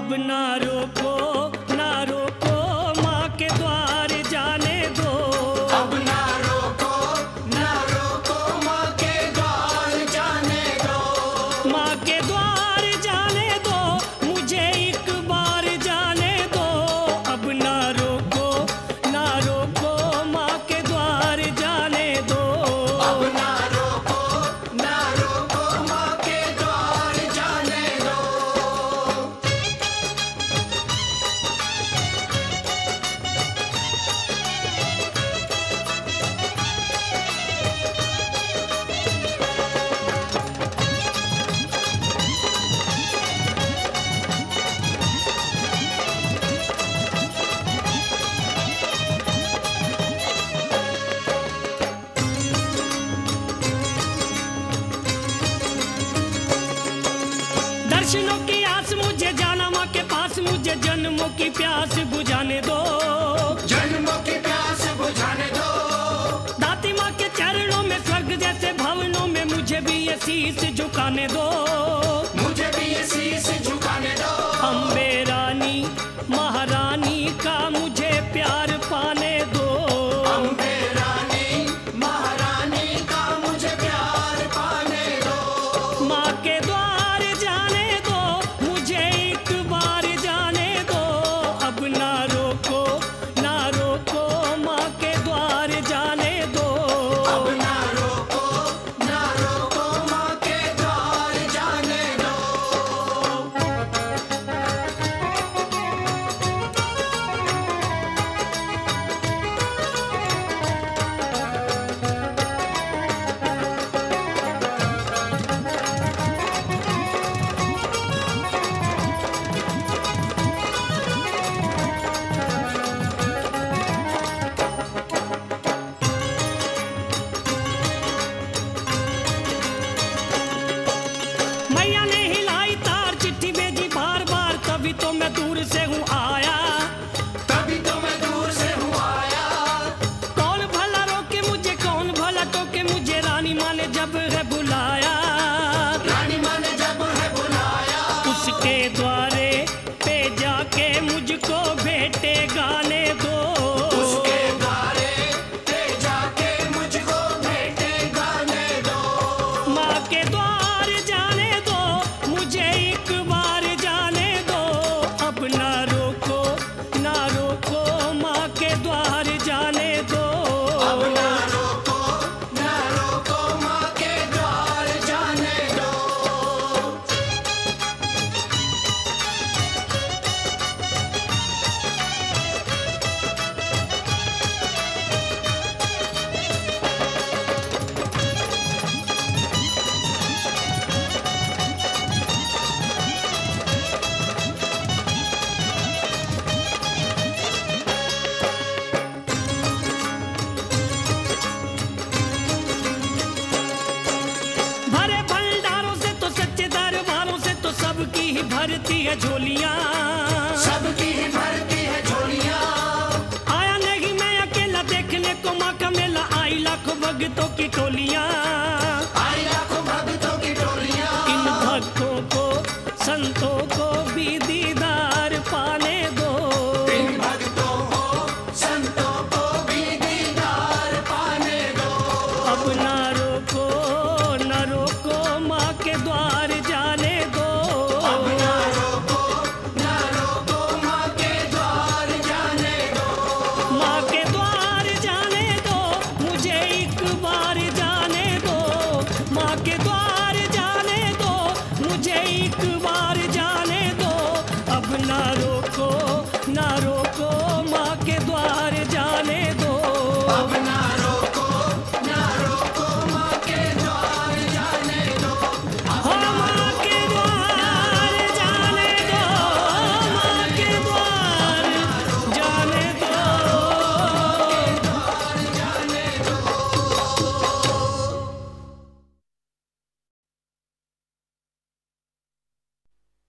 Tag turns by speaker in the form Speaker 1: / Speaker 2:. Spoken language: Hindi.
Speaker 1: अब ना रोको ना रोको, माँ के द्वार जाने दो।
Speaker 2: अब ना रोको ना रोको, माँ के द्वार जाने दो।
Speaker 1: माँ के द्वार जाने दो, मुझे एक बार जाने दो। अब ना रोको ना रोको, माँ के द्वार जाने दो।
Speaker 2: अब ना रोको ना रोको, माँ के द्वार जाने दो।
Speaker 1: दर्शनों की आस मुझे जाना, माँ के पास मुझे जन्मों की प्यास बुझाने दो।
Speaker 2: जन्मों की प्यास बुझाने दो।
Speaker 1: दाती माँ के चरणों में, स्वर्ग जैसे भवनों में मुझे भी ये शीश झुकाने दो।
Speaker 2: मुझे भी ये शीश झुकाने दो।
Speaker 1: अम्बे रानी महारानी का मुझे प्यार पाने दो।
Speaker 2: अम्बे रानी महारानी का मुझे प्यार पाने दो।
Speaker 1: माँ के द्वार जाने दो, मुझे एक बार जाने दो। अब ना रोको ना रोको, माँ के द्वार जाने दो।
Speaker 2: अब ना रोको ना रोको, माँ के द्वार जाने दो।
Speaker 1: मैया ने हिलाई तार, चिट्ठी भेजी बार बार, तभी तो मैं दूर से हूँ आया।
Speaker 2: तभी तो मैं दूर से हूँ आया।
Speaker 1: कौन भला रोके मुझे, कौन भला टोके मुझे, रानी माँ ने जब है बुलाया।
Speaker 2: रानी माँ ने जब है बुलाया।
Speaker 1: उसके द्वारे पे जाके मुझको भेंटे गाने दो।
Speaker 2: उसके द्वारे पे जाके मुझको भेंटे गाने दो।
Speaker 1: माँ के द्वार जाने दो, मुझे एक बार जाने दो। अब ना रोको ना रोको, माँ के द्वार जाने दो।
Speaker 2: अब ना रोको ना रोको, माँ के द्वार जाने दो।
Speaker 1: भरे भंडारों से तो, सच्चे दरबारों से तो, सबकी ही भरती है झोलियाँ।
Speaker 2: सबकी ही भरती है झोलियाँ।
Speaker 1: आया नहीं मैं अकेला देखने को, माँ का मेला आई लाखों भक्तों की टोलियाँ।